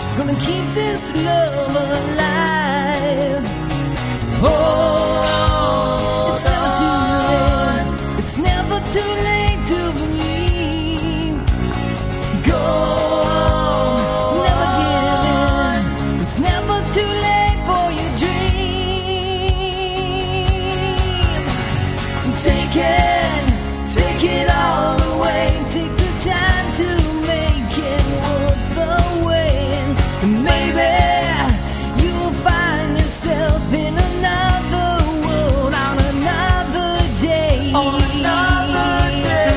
gonna keep this love alive. Hold on, it's never too late. It's never too late to believe. Go on, never give in. It's never too late for your dream. Take it all away. Take the time to make it worth the wait. And maybe you'll find yourself in another world on another day. On another day.